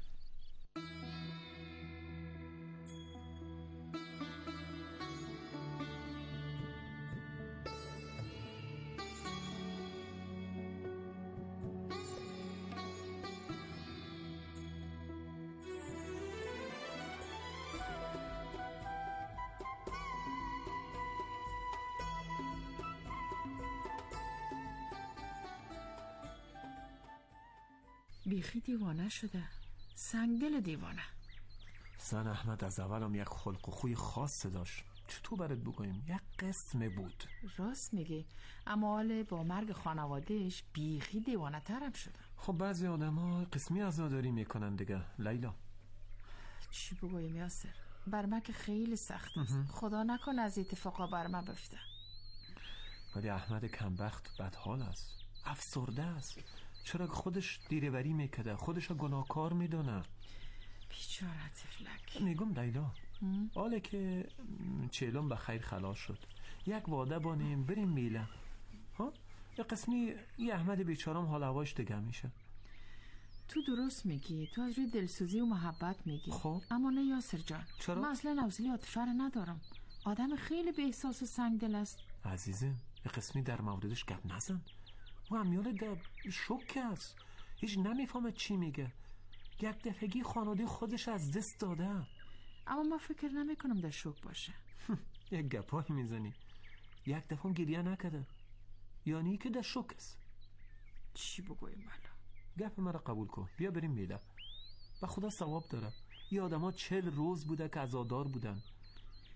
بیخی دیوانه شده، سنگدل دیوانه. زن احمد از اولم یک خلق و خوی خاص داشت. چطور برات بگویم؟ یک قسمه بود. راست میگی، اما حالا با مرگ خانوادهش بیخی دیوانه ترم شده. خب بعضی آدم ها قسمی عزاداری میکنن دیگه. لیلا چی بگویم یاسر؟ بر من که خیلی سخت است. خدا نکن از اتفاقا بر من بفته. ولی احمد کمبخت بدحال است، افسرده است. چرا خودش دیروری میکده، خودش گناهکار میدونه. بیچاره تفلک. میگم لیلا، حالا که چهلم به خیر خلاص شد، یک وعده بانیم بریم میله ها، یه قسمی یه احمد بیچارم حال هواش دیگه میشه. تو درست میگی، تو از روی دلسوزی و محبت میگی. خب اما نه یاسر جان. چرا؟ من اصلا حوصله عاطفه رو ندارم. آدم خیلی به احساس و سنگ دل است. عزیزم، یه قسمی در موردش گپ نزن. و امیال در شوک است، هیچ نمیفهمه چی میگه. یک دفعگی خانواده خودش از دست داده. اما من فکر نمی کنم در شوک باشه. یک گپایی میزنی. یک دفعه گریه نکده، یعنی که در شوک است. چی بگویم حالا؟ گپ مرا قبول کن، بیا بریم میله. و خدا ثواب داره. یه آدم ها چل روز بوده که عزادار بودن.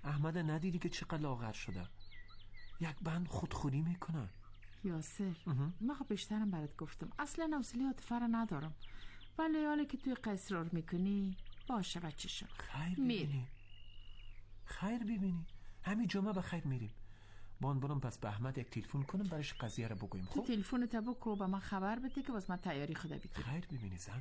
احمد ندیدی که چقدر لاغر شده؟ یک بند خودخوری میکنه. یاسر من خب بیشترم برات گفتم اصلا حوصله عاطفه رو ندارم، ولی حالا که توی اصرار میکنی باشه بچه شد. خیر ببینی خیر ببینی همین جمعه به خیر میریم. بان برم پس به احمد یک تلفن کنم برایش قضیه رو بگویم. تو تلفن تا بکو به من خبر بده که باز من تیاری خدا بکنم. خیر ببینی زن.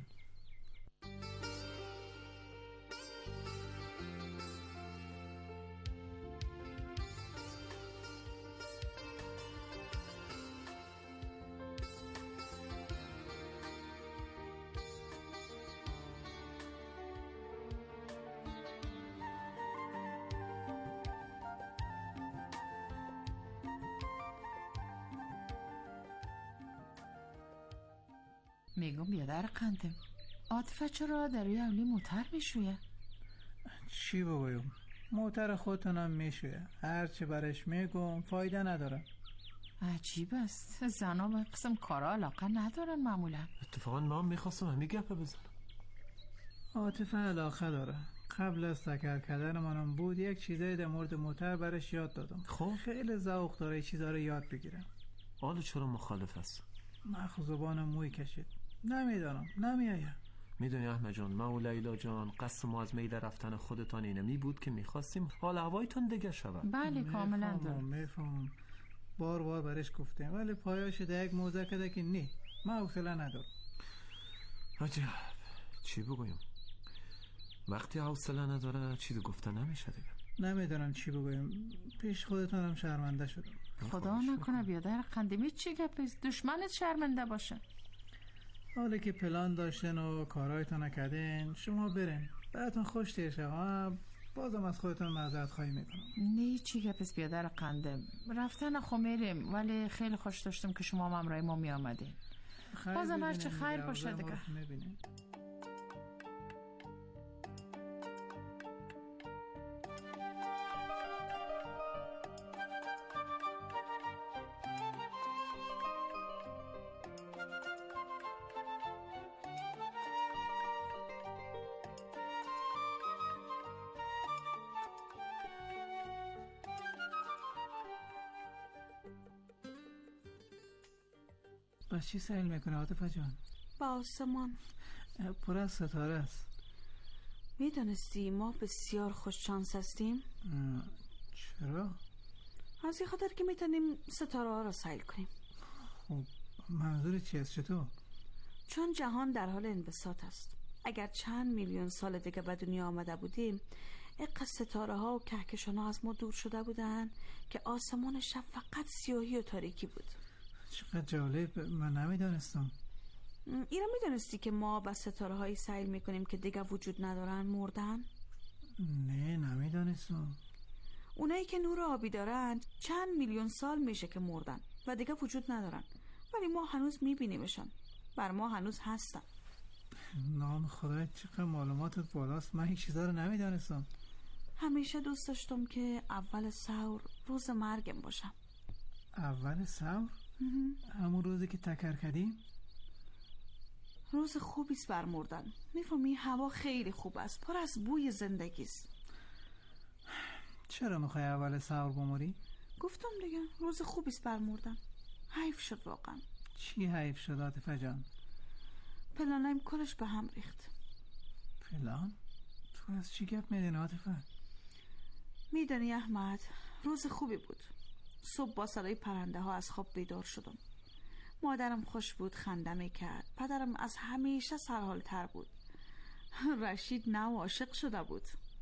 میگم بیادر قندم عاطفه چرا در روی اولی موتر میشویه؟ چی بگویم؟ موتر خودتونم میشویه. هرچی برش میگم فایده نداره. عجیب است، زنا به قسم کارا علاقه ندارن معمولا. اتفاقا ما هم میخواستم همین گپه بزنم. عاطفه علاقه داره. قبل از تکر کردن منم بود یک چیزایی در مورد موتر برش یاد دادم. خب خیلی ذوق داره چیزا رو یاد بگیرم. حالا چرا مخالف است؟ مخ زبانم موی کشید. نمیدانم نمیایم. میدونی احمد جان، ما و لیلا جان قصد ما از میل رفتن خودتان اینه می بود که میخواستیم حال هوایتون دیگه شود. بله کاملا دارم میفهمم. بار بار برش گفتم ولی پایاش ده یک موزه کده که نه ما حوصله ندارم. عجب چی بگویم؟ وقتی حوصله نداره چیزی گفته نمیشه دیگه. نمیدونم چی بگویم. پیش خودتونم شرمنده شدم. خدا نکنه بیادر قندمی چی گپیست؟ دشمنت شرمنده باشه. حالا که پلان داشتن و کارهایتون نکردین شما برین براتون خوش تیر شد. بازم از خودتون معذرت خواهی میکنم. نه چی گپیست بیادر قندم. رفتن خو میریم ولی خیلی خوش داشتم که شما هم همراه ما می آمدین. بازم هرچه خیر باشه دیگه. با چی سیل میکنه عاطفه جان؟ با آسمان. پر از ستاره است. میدونستی ما بسیار خوششانس هستیم؟ چرا؟ از این خاطر که میتونیم ستاره ها را سیل کنیم. خب منظور چی است؟ چطور؟ چون جهان در حال انبساط است. اگر چند میلیون سال دیگه به دنیا آمده بودیم اقا ستاره ها و کهکشان ها از ما دور شده بودن که آسمان شب فقط سیاهی و تاریکی بود. چقدر جالب، من نمیدانستم. اینا میدونستی که ما به ستاره هایی سیل میکنیم که دیگه وجود ندارن، مردن؟ نه نمیدانستم. اونایی که نور آبی دارن چند میلیون سال میشه که مردن و دیگه وجود ندارن، ولی ما هنوز میبینیمشان، بر ما هنوز هستن. نام خدای چقدر معلوماتت بالاست، من هیچ چیزا رو نمیدانستم. همیشه دوست داشتم که اول ثور روز مرگم باشم. اول ثور؟ همون روزی که تکر کردیم؟ روز خوبیست بر مردن. میفهمی هوا خیلی خوب است، پر از بوی زندگیست. چرا میخوای اول ثور بمری؟ گفتم دیگه روز خوبیست بر مردن. حیف شد واقعا. چی حیف شد عاطفه جان؟ پلانایم کلش به هم ریخت. پلان؟ تو از چی گپ میدین عاطفه؟ میدونی احمد، روز خوبی بود. صبح با صدای پرنده ها از خواب بیدار شدم. مادرم خوش بود، خنده میکرد. پدرم از همیشه سرحالتر بود. رشید نو عاشق شده بود.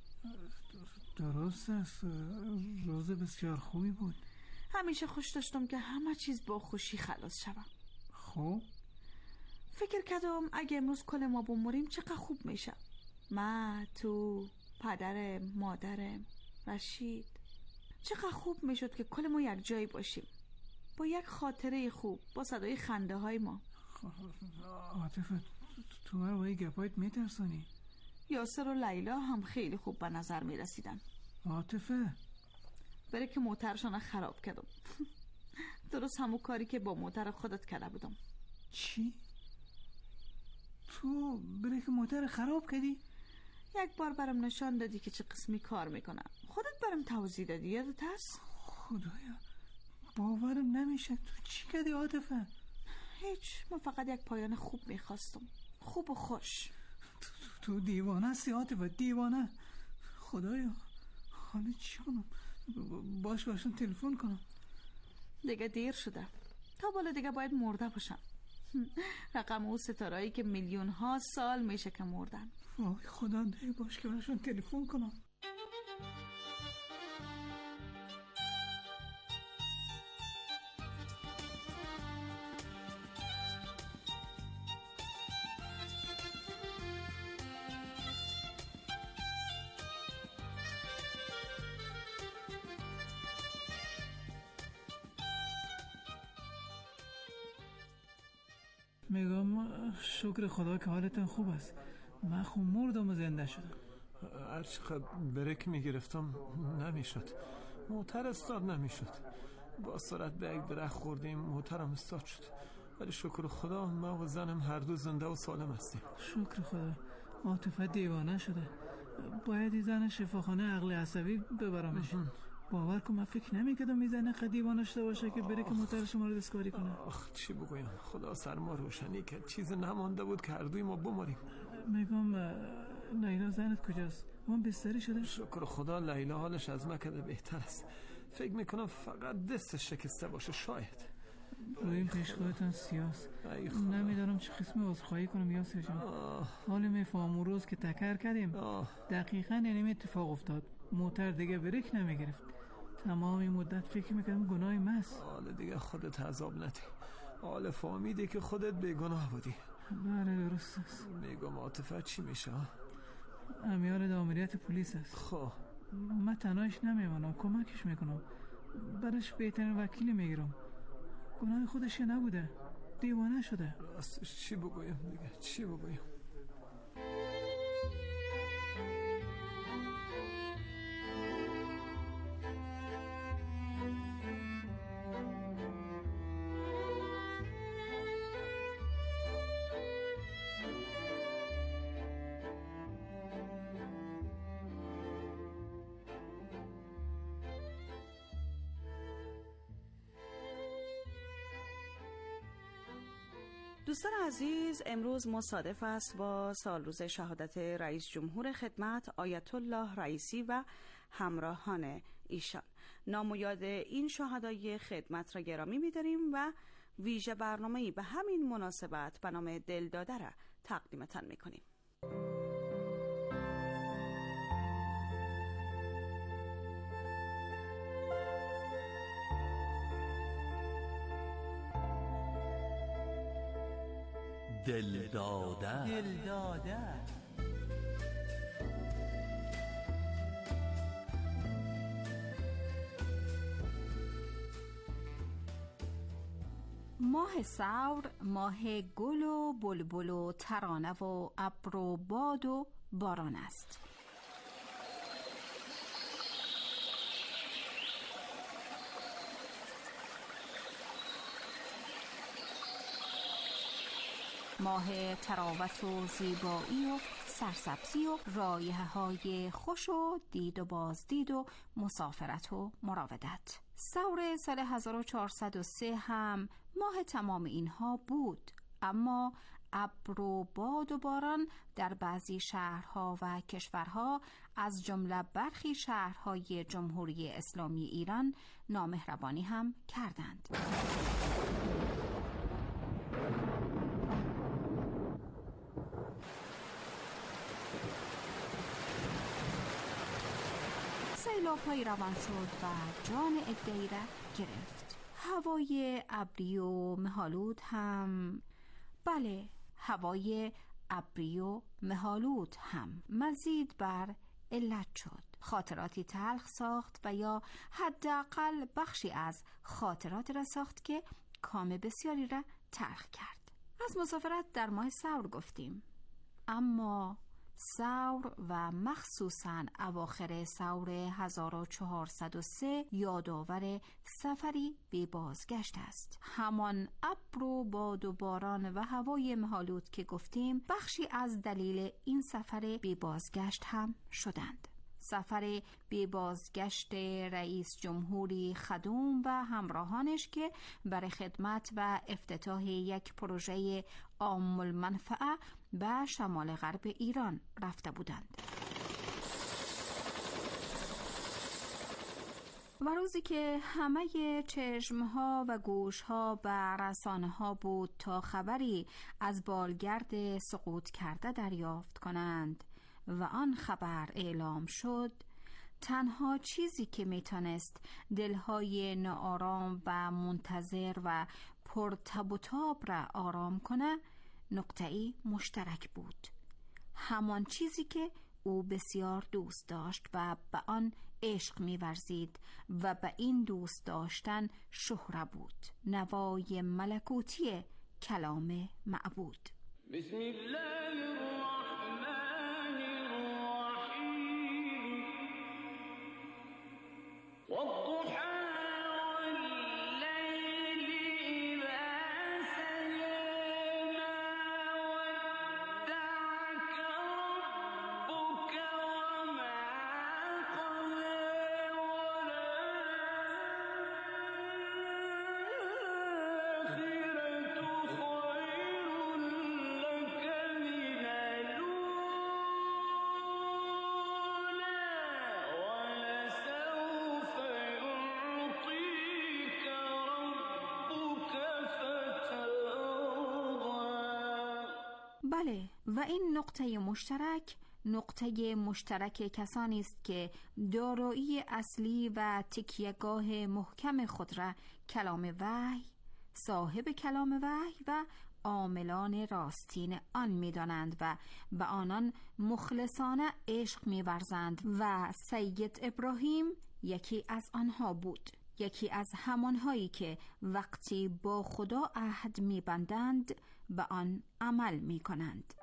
درست است، روز بسیار خوبی بود. همیشه خوش داشتم که همه چیز با خوشی خلاص شوم. خوب؟ فکر کردم اگه امروز کل ما بمریم چقدر خوب میشه. من، تو، پدرم، مادرم، رشید. چقدر خوب میشد که کل ما یک جایی باشیم، با یک خاطره خوب، با صدای خنده های ما. عاطفه تو من با این گپایت میترسانی. یاسر و لیلا هم خیلی خوب به نظر میرسیدن. عاطفه بره که موترشان خراب کردم. درست همون کاری که با موتر خودت کرده بودم. چی؟ تو بره که موتر خراب کردی؟ یک بار برام نشان دادی که چه قسمی کار میکنم. خودت برام توضیح دادی، یادت هست؟ خدایا باورم نمیشه. تو چی کردی عاطفه؟ هیچ، من فقط یک پایان خوب میخواستم، خوب و خوش. تو, تو دیوانه هستی عاطفه، دیوانه. خدایا حالا چی کنم؟ باش باشم تلفن کنم. دیگه دیر شده، تا بالا دیگه باید مرده باشم. رقم او ستارهایی که میلیون ها سال میشه که مردن. وای خدا، دی باش که براشون تلفن کنم. میگم شکر خدا که حالتن خوب است. من خود مردم و زنده شدم. هرچقدر بریک میگرفتم نمیشد، موتر استارت نمیشد. با سرعت به یک درخت خوردیم، موترم استارت شد. ولی شکر خدا من و زنم هر دو زنده و سالم هستیم. شکر خدا. عاطفه دیوانه شده، باید این زن شفاخانه عقل عصبی ببرمش. باور کن من فکر نمی‌کردم میزنه قدیوانه شده باشه که بره که موتر شما رو دستکاری کنه. آخ چی بگویم، خدا سر ما روشنی کرد، چیز نمانده بود که هر دوی ما بماریم. میگم لیلا زنت کجاست؟ اون بستری شده؟ شکر خدا لیلا حالش از ما کده بهتر است. فکر میکنم فقط دستش شکسته باشه شاید. روی این پیشگاهتان سیاس نمیدارم چه قسم عذرخواهی کنم یاسر جان. حالی میفهم اون روز که تکر کردیم آه. دقیقاً اینم اتفاق افتاد. موتر دیگه بریک نمیگرفت. تمام این مدت فکر میکنم گناهی ماست. حالا دیگه خودت عذاب ندی، حالا فهمیدی که خودت بیگناه بودی. بله درست است. میگم عاطفه چی میشه؟ امیال دامریت پلیس است. خب من تنهایش نمیمانم، کمکش میکنم، برش بهترین وکیلی میگیرم. گناه خودش نبوده، دیوانه شده. راستش چی بگویم دیگه، چی بگویم؟ دوستان عزیز، امروز مصادف است با سالروز شهادت رئیس جمهور خدمت آیت الله رئیسی و همراهان ایشان. نام و یاد این شهدای خدمت را گرامی می‌داریم و ویژه برنامه‌ای به همین مناسبت به نام دل داده را تقدیمتان می‌کنیم. دل داده دل داده ماه ثور ماه گل و بلبل و ترانه و ابر و باد و باران است. ماه تراوت و زیبایی و سرسبزی و رایحه های خوش و دید و بازدید و مسافرت و مراودت. ثور سال هزار و چهارصد و سه هم ماه تمام اینها بود، اما ابر و باد و باران در بعضی شهرها و کشورها از جمله برخی شهرهای جمهوری اسلامی ایران نامهربانی هم کردند. سیلاب‌هایی روان شد و جان عده‌ای را گرفت. هوای ابری و مه‌آلود هم، بله هوای ابری و مه‌آلود هم مزید بر علت شد. خاطراتی تلخ ساخت و یا حداقل بخشی از خاطرات را ساخت که کام بسیاری را تلخ کرد. از مسافرت در ماه ثور گفتیم، اما ثور و مخصوصاً اواخر ثور هزار و چهارصد و سه یادآور سفری به بازگشت است. همان ابر و باد و باران و هوای مه‌آلود که گفتیم بخشی از دلیل این سفر به بازگشت هم شدند. سفر بی بازگشت رئیس جمهوری خدوم و همراهانش که برای خدمت و افتتاح یک پروژه عام المنفعه به شمال غرب ایران رفته بودند. و روزی که همه چشمها و گوشها به رسانه ها بود تا خبری از بالگرد سقوط کرده دریافت کنند و آن خبر اعلام شد، تنها چیزی که میتونست دلهای ناآرام و منتظر و پرتب و تاب را آرام کنه نقطه‌ای مشترک بود. همان چیزی که او بسیار دوست داشت و به آن عشق می‌ورزید و به این دوست داشتن شهره بود، نوای ملکوتی کلام معبود. بسم الله الرحمن الرحیم والضحى بله، و این نقطه مشترک نقطه مشترک کسانی است که دارایی اصلی و تکیه‌گاه محکم خود را کلام وحی، صاحب کلام وحی و عاملان راستین آن می‌دانند و به آنان مخلصانه عشق می‌ورزند و سید ابراهیم یکی از آنها بود، یکی از همانهایی که وقتی با خدا عهد می‌بندند به آن عمل می‌کنند.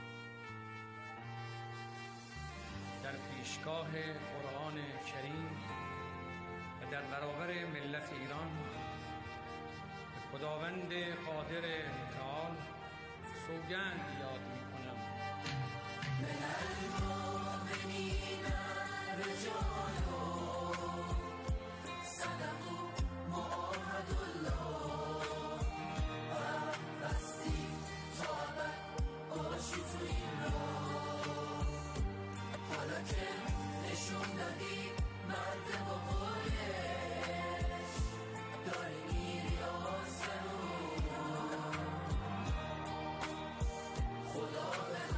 در پیشگاه قرآن کریم و در برابر ملت ایران به خداوند قادر متعال سوگند یاد می‌کنم. من المؤمنین رجال صدقوا معاهد الله بستی طابت باشی تو این راه، حالا که نشون دادی مرد با قولش داری میری آسمون، خدا به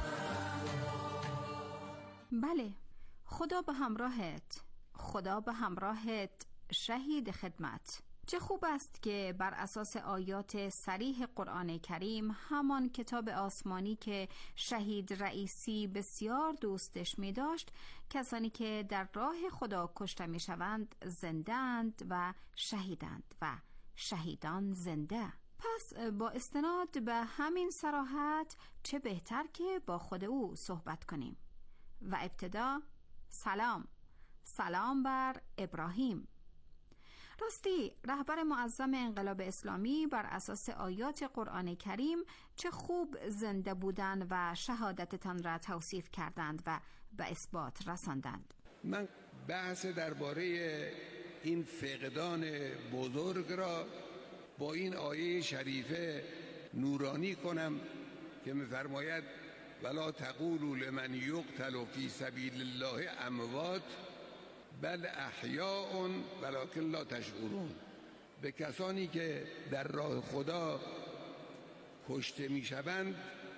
همراه. بله، خدا به همراهت، خدا به همراهت شهید خدمت. چه خوب است که بر اساس آیات صریح قرآن کریم، همان کتاب آسمانی که شهید رئیسی بسیار دوستش می داشت، کسانی که در راه خدا کشته می شوند زنده‌اند و شهیدند و شهیدان زنده. پس با استناد به همین صراحت چه بهتر که با خود او صحبت کنیم. و ابتدا سلام سلام بر ابراهیم. راستی رهبر معظم انقلاب اسلامی بر اساس آیات قرآن کریم چه خوب زنده بودند و شهادتتان را توصیف کردند و به اثبات رساندند. من بحث درباره این فقدان بزرگ را با این آیه شریفه نورانی کنم که می‌فرماید ولا تقولوا لمن یقتل فی سبیل الله اموات بل احیاء ولکن لا تشعرون. به کسانی که در راه خدا کشته میشوند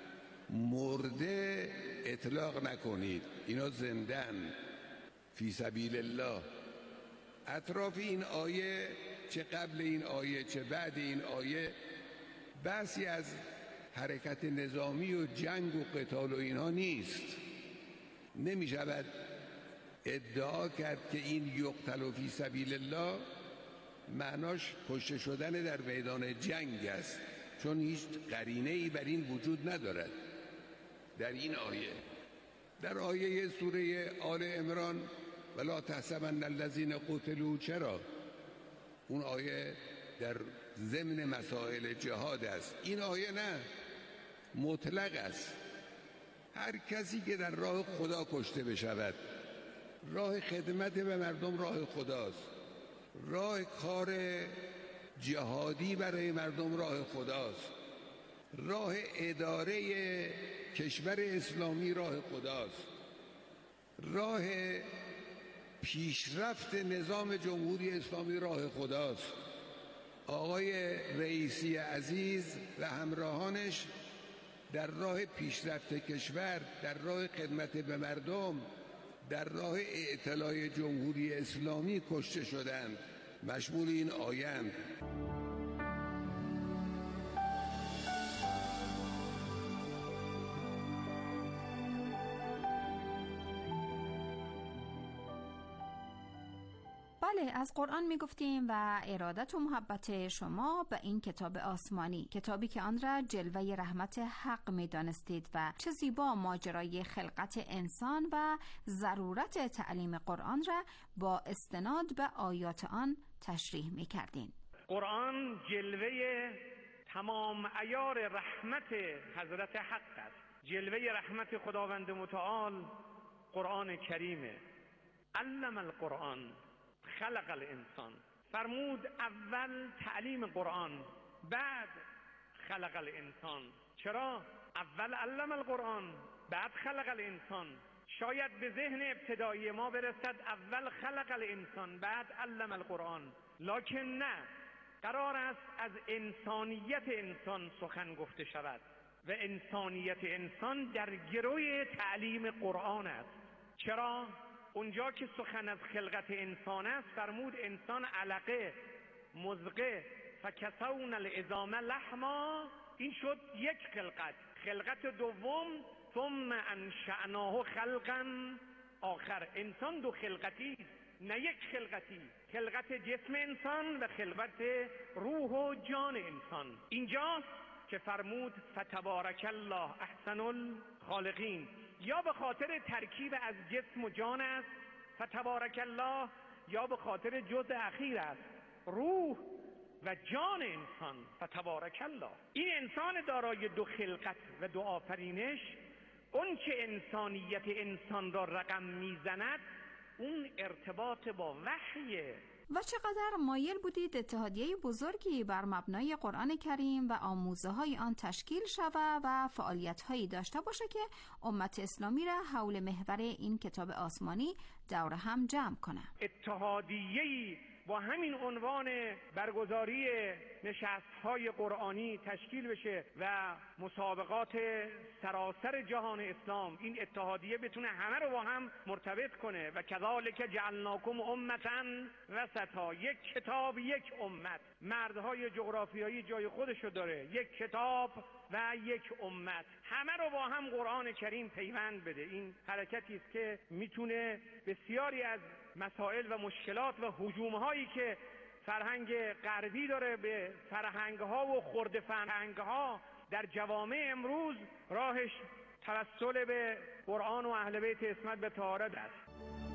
مرده اطلاق نکنید، اینا زندن فی سبیل الله. اطراف این آیه، چه قبل این آیه چه بعد این آیه، بحثی از حرکت نظامی و جنگ و قتال و اینها نیست. نمی شود ادعا کرد که این یقتل فی سبیل الله معناش کشته شدن در میدان جنگ است، چون هیچ قرینه‌ای بر این وجود ندارد. در این آیه، در آیه سوره آل عمران ولا تحسبن الذین قتلوا، چرا؟ اون آیه در ضمن مسائل جهاد است. این آیه نه، مطلق است. هر کسی که در راه خدا کشته بشود راه خدمت به مردم راه خداست، راه کار جهادی برای مردم راه خداست، راه اداره کشور اسلامی راه خداست، راه پیشرفت نظام جمهوری اسلامی راه خداست. آقای رئیسی عزیز و همراهانش در راه پیشرفت کشور، در راه خدمت به مردم، در راه اعتلاء جمهوری اسلامی کشته شدند. مشمول این آیند. بله، از قرآن می گفتیم و ارادت و محبت شما به این کتاب آسمانی، کتابی که آن را جلوه رحمت حق می دانستید و چه زیبا ماجرای خلقت انسان و ضرورت تعلیم قرآن را با استناد به آیات آن تشریح می کردین. قرآن جلوه تمام عیار رحمت حضرت حق است، جلوه رحمت خداوند متعال قرآن کریمه. علم القرآن خلق الانسان، فرمود اول تعلیم قرآن بعد خلق الانسان. چرا؟ اول علم القرآن بعد خلق الانسان. شاید به ذهن ابتدایی ما برسد اول خلق الانسان بعد علم القرآن، لکن نه، قرار است از انسانیت انسان سخن گفته شود و انسانیت انسان در گروی تعلیم قرآن است. چرا؟ اونجا که سخن از خلقت انسان است فرمود انسان علقه مضغه فکسون العظام لحما، این شد یک خلقت. خلقت دوم ثم انشأناه خلقا آخر. انسان دو خلقتی نه یک خلقتی، خلقت جسم انسان و خلقت روح و جان انسان. اینجاست که فرمود فتبارک الله احسن الخالقین، یا به خاطر ترکیب از جسم و جان است فتبارک الله، یا به خاطر جزء اخیر است روح و جان انسان فتبارک الله. این انسان دارای دو خلقت و دو آفرینش، اون که انسانیت انسان را رقم میزند اون ارتباط با وحیه. و چقدر مایل بودید اتحادیه بزرگی بر مبنای قرآن کریم و آموزه های آن تشکیل شود و فعالیت هایی داشته باشه که امت اسلامی را حول محور این کتاب آسمانی دور هم جمع کنه. اتحادیه‌ای با همین عنوان برگزاری نشست‌های قرآنی تشکیل بشه و مسابقات سراسر جهان اسلام، این اتحادیه بتونه همه رو با هم مرتبط کنه. و کذالک جعلناکم امة وسطا، یک کتاب یک امت. مردهای جغرافیایی جای خودشو داره، یک کتاب و یک امت، همه رو با هم قرآن کریم پیوند بده. این حرکتی است که میتونه بسیاری از مسائل و مشکلات و هجوم‌هایی که فرهنگ غربی داره به فرهنگ‌ها و خرد فرهنگ‌ها در جوامع امروز، راهش توسل به قرآن و اهل بیت عصمت به طهارت است.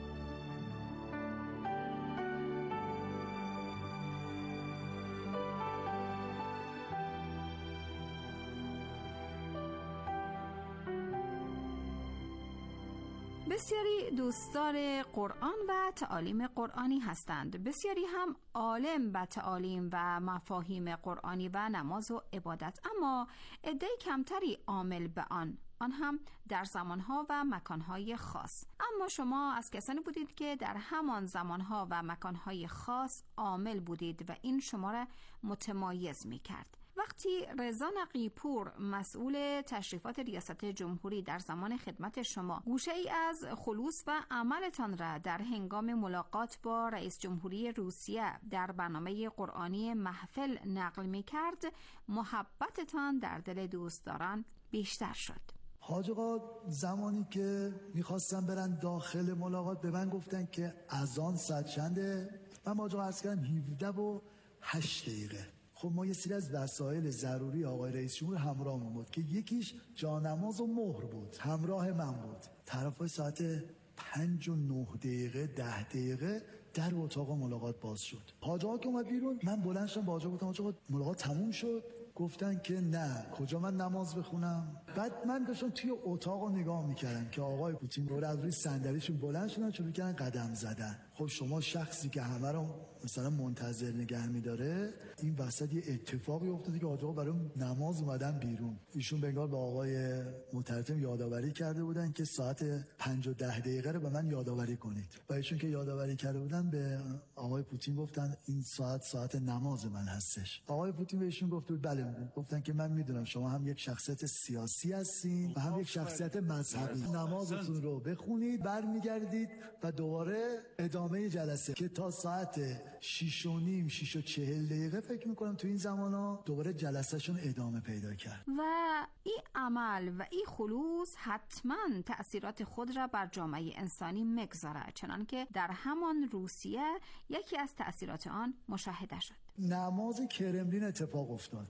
بسیاری دوستدار قرآن و تعالیم قرآنی هستند، بسیاری هم عالم به تعالیم و مفاهیم قرآنی و نماز و عبادت، اما عده کمتری عامل به آن، آن هم در زمانها و مکانهای خاص. اما شما از کسانی بودید که در همان زمانها و مکانهای خاص عامل بودید و این شما را متمایز می کرد. وقتی رضا نقی‌پور مسئول تشریفات ریاست جمهوری در زمان خدمت شما گوشه ای از خلوص و عملتان را در هنگام ملاقات با رئیس جمهوری روسیه در برنامه قرآنی محفل نقل می کرد، محبتتان در دل دوستداران بیشتر شد. حاج آقا زمانی که میخواستم برن داخل ملاقات به من گفتن که اذان ساعت چنده، من حاج آقا عرض کردم هفده و هشت دقیقه. خب ما یه سری از وسایل ضروری آقای رئیس جمهور همراه بود که یکیش جانماز و مهر بود، همراه من بود. طرف ساعت پنج و نه دقیقه ده دقیقه در اتاق ملاقات باز شد. حاج آقا که اومد بیرون، من بلند شدم با حاج آقا گفتم حاج آقا ملاقات تموم شد؟ گفتن که نه. کجا من نماز بخونم؟ بعد من داشتم توی اتاق رو نگاه میکردم که آقای پوتین رو از روی صندلیشون بلند شدن شروع کردن قدم زدن. خب شما شخصی که همه رو مثلا منتظر نگه میداره، این وسط یه اتفاقی افتاده که آقا برای نماز اومدن بیرون. ایشون بنگار به آقای مترجم یادآوری کرده بودن که ساعت پنج و ده دقیقه رو به من یادآوری کنید و ایشون که یادآوری کرده بودن به آقای پوتین گفتن این ساعت ساعت نماز من هستش. آقای پوتین بهشون گفت بله، گفتن که من میدونم شما هم یک شخصیت سیاسی هستین و هم یک شخصیت مذهبی، نمازتون رو بخونید برمیگردید و دوباره ادامه جلسه که تا ساعت شیش و نیم شیش و چهل دقیقه فکر میکنم تو این زمانا دوباره جلسهشون ادامه پیدا کرد. و این عمل و این خلوص حتما تأثیرات خود را بر جامعه انسانی مگذاره، چنان که در همان روسیه یکی از تأثیرات آن مشاهده شد. نماز کرملین اتفاق افتاد.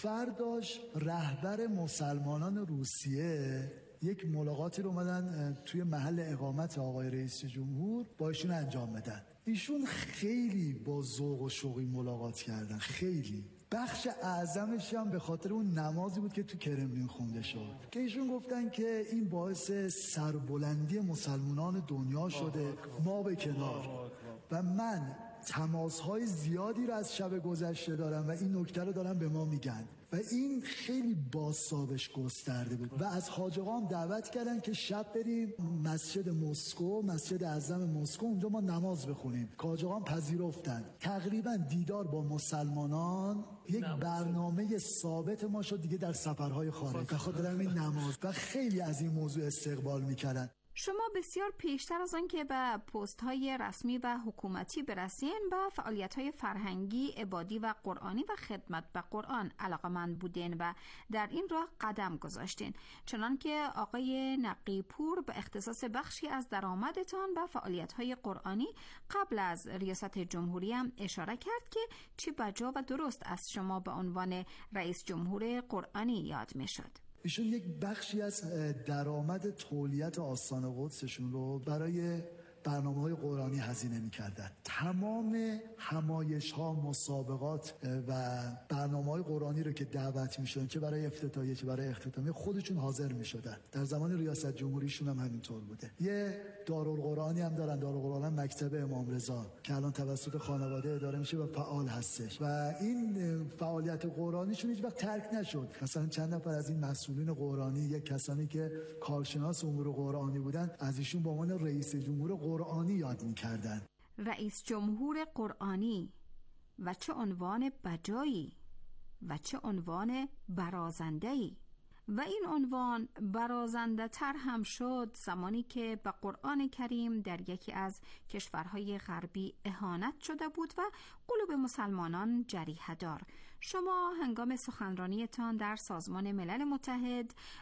فرداش رهبر مسلمانان روسیه یک ملاقاتی رو اومدن توی محل اقامت آقای رئیس جمهور با ایشون انجام بدن. ایشون خیلی با ذوق و شوقی ملاقات کردن، خیلی. بخش اعظمش هم به خاطر اون نمازی بود که تو کرملین خونده شد که ایشون گفتن که این باعث سربلندی مسلمانان دنیا شده، ما به کنار. و من تماس‌های زیادی رو از شب گذشته دارم و این نکته رو دارم به ما میگن و این خیلی بازتابش گسترده بود و از حاج آقا هم دعوت کردن که شب بریم مسجد مسکو، مسجد اعظم مسکو، اونجا ما نماز بخونیم. حاج آقا هم پذیرفتن. تقریبا دیدار با مسلمانان یک برنامه ثابت ما شد دیگه در سفرهای خارج به خاطر این نماز و خیلی از این موضوع استقبال میکردن. شما بسیار پیشتر از آن که به پست های رسمی و حکومتی برسین به فعالیت های فرهنگی، عبادی و قرآنی و خدمت به قرآن علاقمند بودین و در این راه قدم گذاشتین، چنان که آقای نقیپور به اختصاص بخشی از درآمدتان به فعالیت های قرآنی قبل از ریاست جمهوری هم اشاره کرد که چه بجا و درست از شما به عنوان رئیس جمهور قرآنی یاد می شد. ایشون یک بخشی از درآمد تولیت آستان قدسشون رو برای برنامه‌های قرآنی هزینه می‌کردن. تمام همایش‌ها، مسابقات و برنامه‌های قرآنی رو که دعوت می‌شدن، چه برای افتتاحیه چه برای اختتامیه، خودشون حاضر می‌شدن. در زمان ریاست جمهوریشون هم همینطور بوده. یه دارالقرآنی هم دارن، دارالقرآن مکتب امام رضا که الان توسط خانواده اداره میشه و فعال هستش و این فعالیت قرآنیشون هیچ وقت ترک نشد. مثلا چند نفر از این مسئولین قرآنی، یک کسانی که کارشناس امور قرآنی بودن، از ایشون به عنوان رئیس جمهور قرآنی یاد می‌کردن. رئیس جمهور قرآنی، و چه عنوان بجایی و چه عنوان برازنده‌ای. و این عنوان برازنده تر هم شد زمانی که به قرآن کریم در یکی از کشورهای غربی اهانت شده بود و قلوب مسلمانان جریحه دار. شما هنگام سخنرانیتان در سازمان ملل متحد